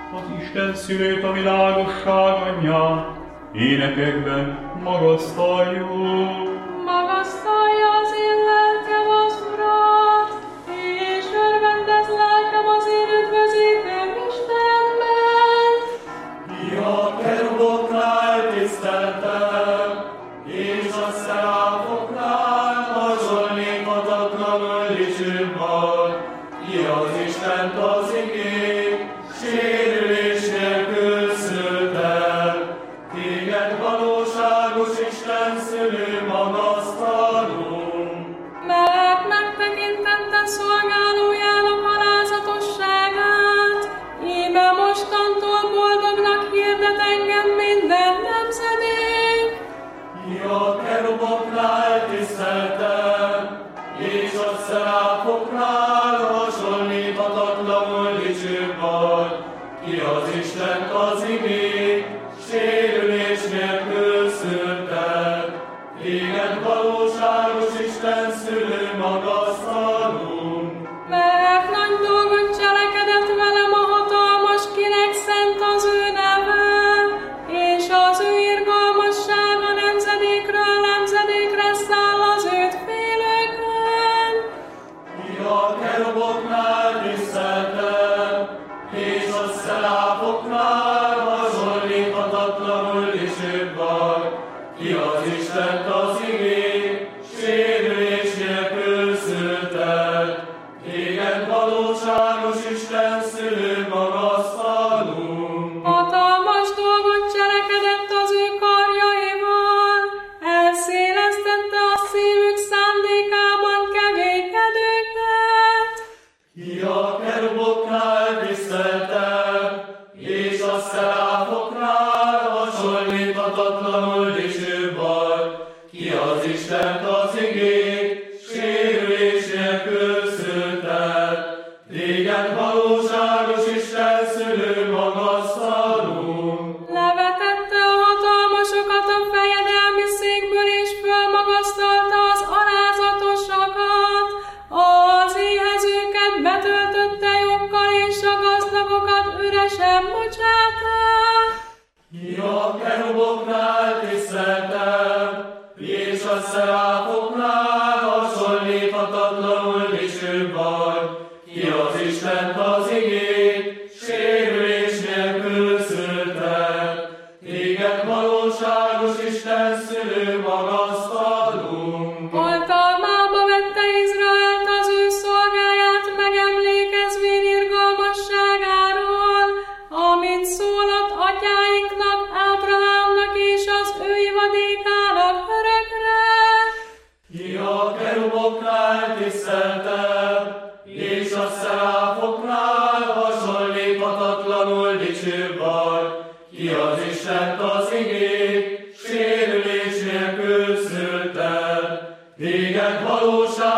az Isten szülőt, a világosság anyját, énekekben magasztaljuk. Magasztalja az én lelkem az Urat, és örvendez lelkem az én üdvözítőm Istenben. Ja, keruboknál tiszteltem, és a szeráfoknál hasonlíthatatlanul dicsőbb vagy. Ki az Istent az igény, sérülés nélkül szültel. Téged valóságos Isten szülő magasztalunk. Mert megtekintette szolgálójának alázatosságát, íme mostantól boldognak hirdet engem minden nemzedék. Ja, keruboknál tiszteltem, és a szeráfoknál hasonlíthatatlanul dicsőbb vagy. Ki az Istent az igény, sérülés nélkül szültel. Téged valóságos Isten szülő magasztalunk. Mert nagy dolgot cselekedett velem a hatalmas, kinek szent az ő neve, és az ő irgalmassága nemzedékről nemzedékre száll az őt félőkön. Ja, keruboknál tiszteltem, és a szeráfoknál hasonlíthatatlanul dicsőbb vagy. Ki az Istent az igény, sérülés nélkül szültel. Téged valóságos Isten szülő magasztalunk. Hatalmas dolgot cselekedett az ő karjaival, elszélesztette a szívük szándékában keménykedőket. Ja, keruboknál tiszteltem, és a szeráfoknál hasonlíthatatlanul dicsőbb vagy. Ki az Istent az igény, sérülés nélkül szültel. Téged valóságos Isten szülő magasztalunk. Levetette a hatalmasokat a fejedelmi székből, és fölmagasztalta az alázatosakat. Az éhezőket betöltötte joggal, és a gazdagokat üresen bocsátta. Ja, keruboknál tiszteltem, és a szeráfoknál hasonlíthatatlanul dicsőbb vagy. Ki az Istent az igény, sérülés nélkül szültel. Téged valóságos Isten szülő magasztalunk. Oltalmába vette Izraelt az ő szolgáját, megemlékezvén irgalmasságáról, amit szólott atyáinknak, Ábrahámnak és az ő ivadékának örökre. Ja, keruboknál tiszteltem, és a szeráfoknál hasonlíthatatlanul dicsőbb vagy. Ki az Istent az igény, sérülés nélkül szültel. Téged valóságos